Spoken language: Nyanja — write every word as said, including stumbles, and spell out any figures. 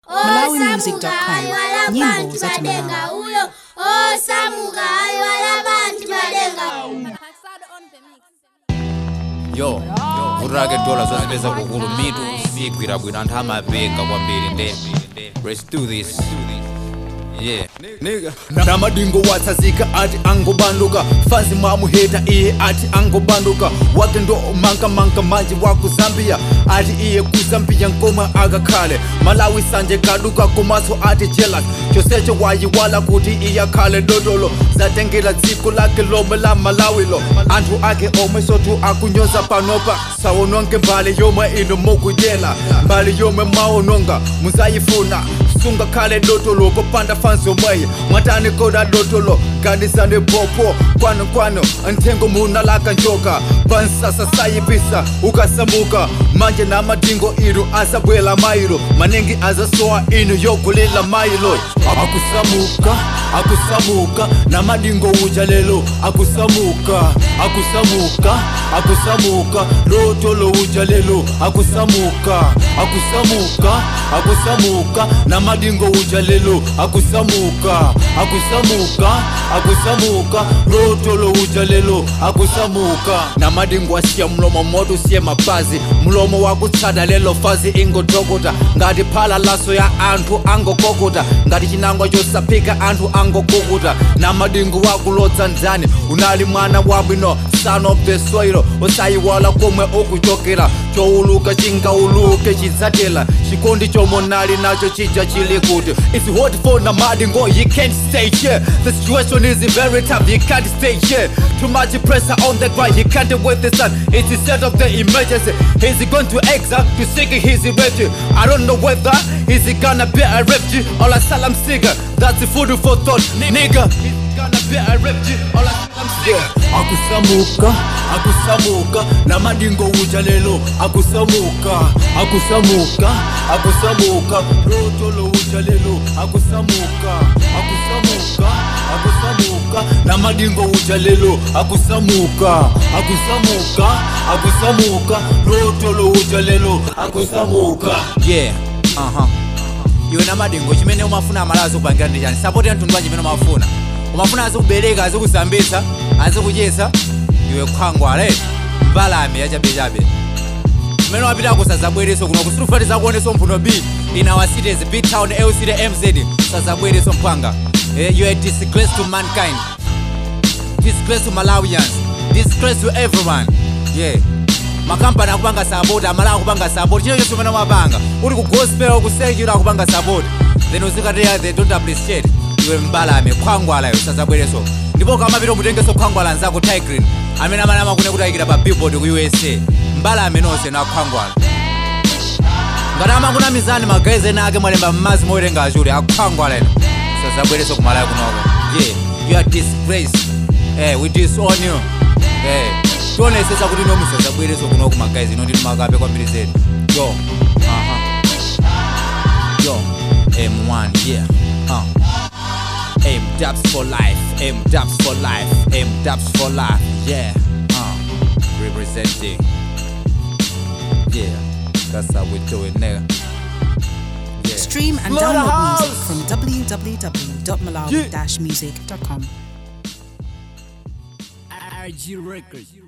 malawi music dot com. Nyimbo za Malawi. Yo, kurake dola zozipeza kukulu mitu sigwira bwino anthu amapenga kwambiri nde. Let's do this. Yeah. Nigga namadingo watsazika ati angobanduka fanzi mwamuheta iye ati angobanduka wake ndo manka manka manje waku Zambia ati iye ku Zambia nkoma akakhale Malawi sanje kaduka kumaso ati jealous chosecho wayiwala kuti iya khale dodolo zatengela dziko lake lomwe la Malawi lo anthu ake omwe sotu akunyoza panopa sawononke mbali yomwe ino mukujela mbali yomwe maononga muzayifuna sunga khale dotolo popanda fanzo mwaye mwatani koda dotolo kanisane popo kwano kwano ntengo muna laka njoka pansasa sayipisa ukasamuka manje na madingo iru asabwela mailo manengi azasoa inu yokulela mailo akusamuka akusamuka na madingo uja lelo akusamuka akusamuka akusamuka dotolo uja lelo akusamuka akusamuka akusamuka na madingo uja lelo akusamuka akusamuka akusamuka rotolo uja lelo akusamuka na madingo asiya mlomo moto siye mapazi mlomo wakutsada lelo fazi ingodokota ngati phala laso ya anthu angokokota ngati chinangwa chosapika anthu angokukuta na madingo wakulodza ndani unali mwana wabwino son of the soil osayiwala komwe okuchokera chouluka chingauluke chidzatela chikondi chomonali nacho chija chili kuti it's hot for na madingo you can't stay here the situation is very tough you can't stay here too much pressure on the ground you can't wait the sun it's the set of the emergency he's going to exile to seek his refuge I don't know whether he's gonna be a refugee or a salam seeker that's the food for thought nigga he's gonna be a refugee or a salam seeker akusamuka akusamuka na madingo uja lelo akusamuka akusamuka akusamuka rotolo uja lelo akusamuka akusamuka akusamuka na madingo uja lelo akusamuka akusamuka akusamuka rotolo uja lelo akusamuka. Yeah. Uh-huh. Iwe na madingo chimene umafuna amalazi kupangira ndi chani support ya mtundu chimene umafuna umafuna azikubereka azikusambisa azikudyesa iwe khwangwale mbalame yachabe chabe chimene wapita kusazabwereso kuno kusirufatiza kuoneso mphuno B in our cities B town L C D M Z sazabwereso mphwanga. You are a disgrace to mankind, disgrace to Malawians, disgrace to everyone. Yeah. Makampani akupanga support amala akupanga support chino chonse chimene mapanga uri ku gospel kusekira akupanga support then uzikateya they don't appreciate iwe mbalame khwangwala usazabwereso ndipo kamapita mutengeso khwangwala nzako Tigrin amene amanama kune kutayikira pa billboard ku U S A mbalame nonse na khwangwala ngati amakuna mizani magaze nake mwalemba mmazi mowerenga achuli akhwangwala ino usazabwereso ku Malawi kunoko. Yeah, you are disgrace. Eh, we disown you. Eh, tionesesa kuti no musazabwereso kunoko magaze ino ndi makape kwambiri zedi. Yo. Aha. Yo. M one, yeah. Uh. M dubs for life, M dubs for life, M dubs for life, yeah. Uh, representing, yeah. That's how we do it, nigga. Yeah. Stream and download music from w w w dot malawi dash music dot com. R G Records.